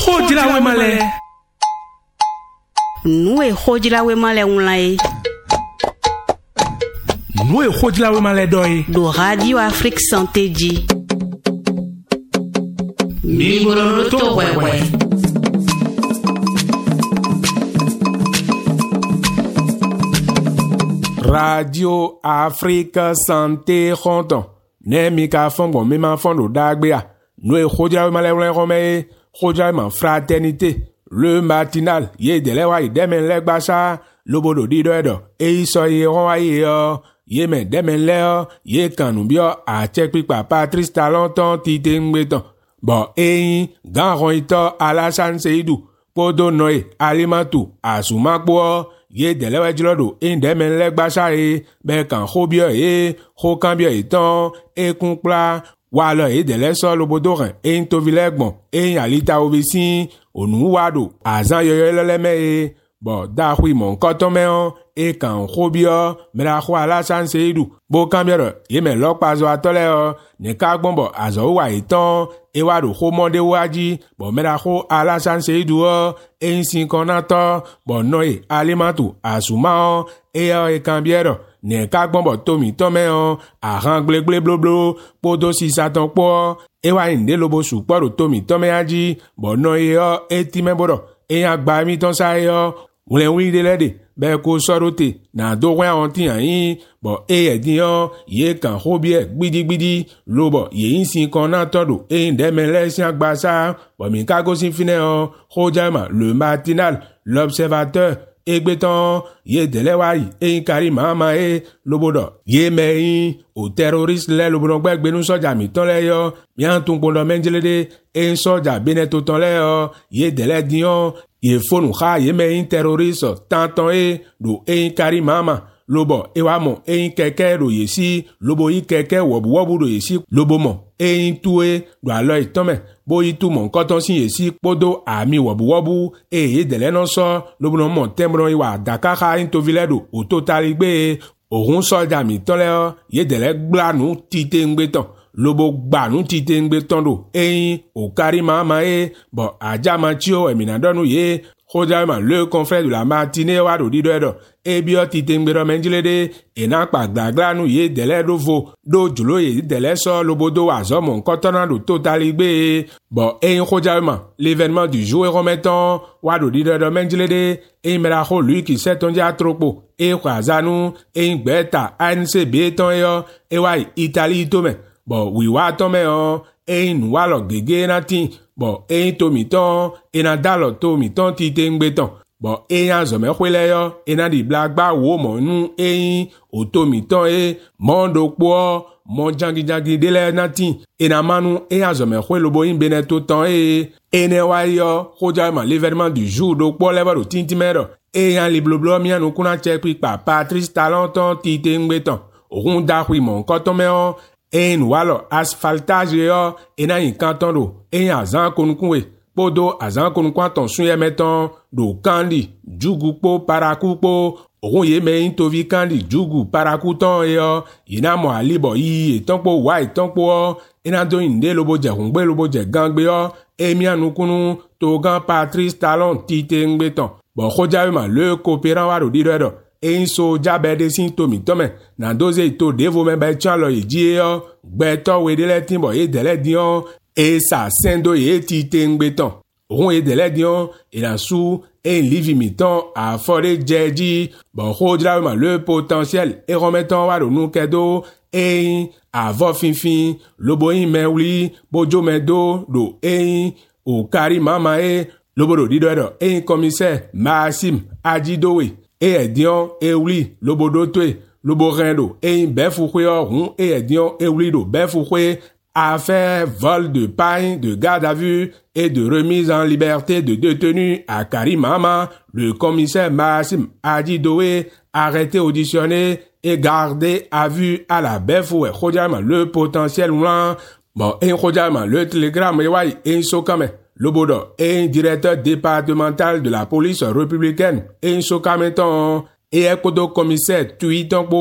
Khojila we male. Nous khojila we male unlai. Nous khojila we male doi. Do Radio Afrique Santé Di. Mingolo to wewe. Radio Afrique Santé Content. Ne mi ka fongo mi ma fondo dagbea. Nous khojila we male unlai khojila ma fraternité. Le matinal, ye delewa i demen le gbasa, lobodo di do edo, e iso ye ron ye yo, ye men demen le yo, ye kanubio a chek pipa Patrice Talenton ti tengbeton. Bon, e gan ron ito Alassane Seydou, podo noe, alimentou, asumakbo, ye delewa jilodo, e demen le gbasa e, ben kan khobio e, khokambio eton, e kunkla, wala e dele so lobodo ren, e into vilegbon, e alita obesin, onu wado azan yoyo leme e bo da hui mon kotomeon e kan khobio mera khwa Alassane Seydou bo kambiero ye me lokpazo atole o ne ka gbonbo azo wa iton e wado khomonde waji bo mera kho Alassane Seydou o e nsin konato bo noe alimatu asuma e kambiero ne ka gbonbo tomi tomeon aran glegle bloblo podo si satan po e wa inde lobo suporo tomi tomeaji bo noe o eti memboro e agba mi ton sa yo wole wi de lede be ko sorote na do wa on ti an bo e edin o ye kan hobie gbidigbidi lobo ye nsin kan na todo e nde mele si agba sa bo mi ka go sin fine o hojama le matinal l'observateur egbeton ye delewari e kari mama e lobodo ye meyin o terroriste le lobodo gbegbe nu soja mi ton le yo mi an tun pondo menjelede e soja beneto ton le yo ye dele dion ye fonu kha ye meyin terroriste tanton e do e kari mama lobo e wa mo e keke ro ye si lobo yi keke wobu do ye si lobo mo e tuwe do alo itome bo itu mon koton si yesi podo ami wobu e ye dele no so lobo no mon tembro iwa dakaka into viledo o total gbe ohun soja mi ton le ye dele gbanu tite ngbeton lobo gbanu tite ngbeton do e o kari mama e bo ajama chio eminadonu ye Khojama le confrère de la matinée wa do dido edo e bio tite ngbero menjilede e na pa gbaglanu ye dele do vo do julo ye dele so lobodo wa zo mon kotona do totali gbe bon e Khojama l'événement du jour est remettant wa do dido edo menjilede e mera kho lui qui s'est on dia tropo e kwazanu e ngbeta ANCB ton yo e wa Italie to me bon wi wa to me o e nwa lo gege na tin bon e tomiton e na dalo tomiton ti tengbeton bon e yan zo me khwele yo e na di blagba wo mo nu e o tomiton e mondo po mon jangi dele na tin e na manu e yan zo me khwelo bo in beneto ton e ne wa yo Khojama l'événement du jour do po le do tintimero e yan li bloblo mi anu kuna check pa Patrice Talenton ti tengbeton o da hui mon kotomeo en walo asphaltage yo ena yin kanton do en azan konkunwe podo azan konkwan ton sunye meton do kandi jugu po paraku po ohun ye me intovi kandi jugu paraku ton yo ina mo alibo yi eton po wa eton po ena do inde lobo je hungbe lobo je gangbe yo emi anukunu to gan Patrice Talon tite ngbeton bo Khojama le coopérant wa do dido edo e so jabe de sin tomi tome na doze to devo me be chan lo eji yo gbeto we de le timbo e dele dion e sa sendo e ti tengbeton ohun e dele dion e la sou e livi miton a fore jeji bon Khojama le potentiel e remettant wa do nou kedo e avo finfin lobo in mewli bojo medo do e o kari mama e lobo do dido edo e commissaire Massim Ajidowe e edion e wli lobodo twe lobo rendo e befu khwe hun e edion e wli do befu khwe affaire vol de pain de garde à vue et de remise en liberté de détenu à Karimama, le commissaire Massim Ajidowe arrêté, auditionné et gardé à vue à la befu e Khojama le potentiel blanc bon e Khojama le télégramme e sokame Lobodo est directeur départemental de la police républicaine et Sokameton et Ekodo commissaire Tuitonpo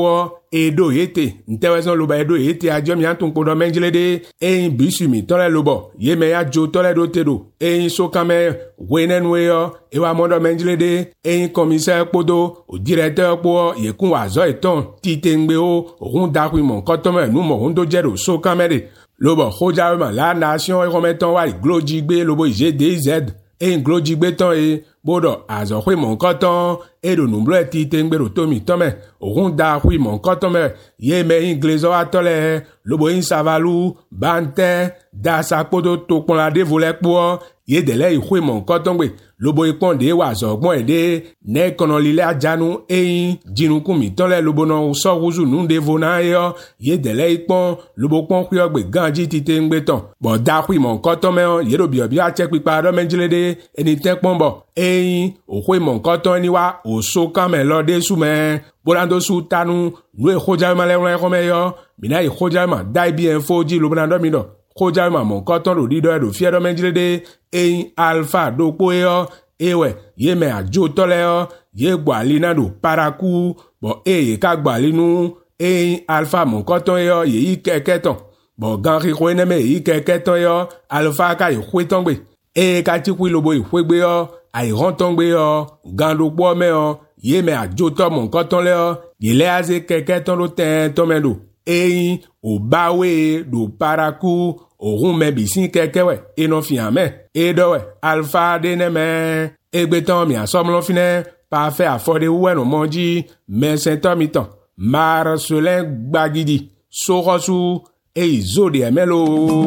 edo yete nteweson loba edo yete ajo mi antun podo menjelede ein bisumi tole lobo yeme ya jo tole do tedo ein sokame wenenwe yo ewa modo menjelede ein commissaire podo o directeur po yekun wazo eton titengbe o run dakwi mon kotome nu mo hundo jero sokame de lobo hojawe la nation e kometon wa glojigbe lobo GDZ ein glojigbe ton e bodo azo hwe mon koton edo numblo titengbe tomi tome run da hwi mon kotome yeme inglezo atole lobo in savalu bante da sapodo to pon la devole po yedele ihwe mon kotongbe lobo iponde wa zogbon ede ne kono lile ajanu ein jinukumi tole lobo no so wuzu nu devona yo yedele ipon lobo pon kwi ogbe ganji titengbe ton bo da hwi mon kotome yedo bi obi a che pipa do menjelede eni tenpon bo ein ohwe mon koton ni wa oso kame lo de sume bolando su tanu nu e hoja ma le ron kome yo mina e hoja ma dai bi info ji lo bolando mi no hoja ma mon koton lo di do fie do menjelede ein alpha do po yo ewe yeme ajo tole yo ye gwalina do paraku bo e ka gwalinu ein alpha mon koton yo ye ikeketon bo gan ri ko eneme ikeketon yo alpha ka ihwetongbe e ka ti kwi lobo ihwegbe yo àìrántọ́ngbé ọ gandopọ̀ mẹ́ ọ yémẹ̀ àjótọ́ mọ̀ nǹkan tán lẹ́ ọ yìlẹ́ àzẹ kẹ̀kẹ́ tán ló tẹ̀ tọ́mẹ́dò eyín òbáwé lò paraku òhun mẹ́bì sí kẹ̀kẹ́ wẹ̀ iná fìhàn mẹ́ ẹ̀dọ́wẹ̀ alfa dénẹ́mẹ́ ẹgbẹ́tàn mi àsọmọlọ́fínẹ́ pàfẹ́ àfọ́déwúwẹ̀nù mọ́jí mẹ́sẹ̀ntọ́mìtàn Marcelin Gbagidi sókọ́sù èyí zòdì ẹ̀mẹ́lò.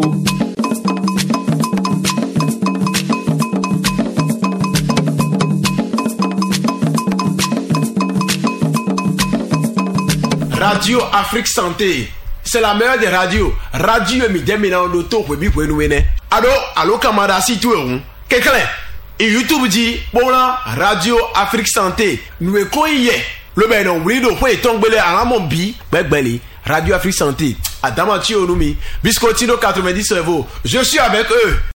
Radio Afrique Santé, c'est la meilleure des radios. Radio Midemina Onoto Kwebi Kwenuene. Allo camarade si tu es quelqu'un. Et YouTube dit bon là Radio Afrique Santé. Nous est quoi le ben on brille de quoi est tombé à la mombi. Begbeli Radio Afrique Santé. Adama Chionumi. Biscotino 90 cerveau. Je suis avec eux.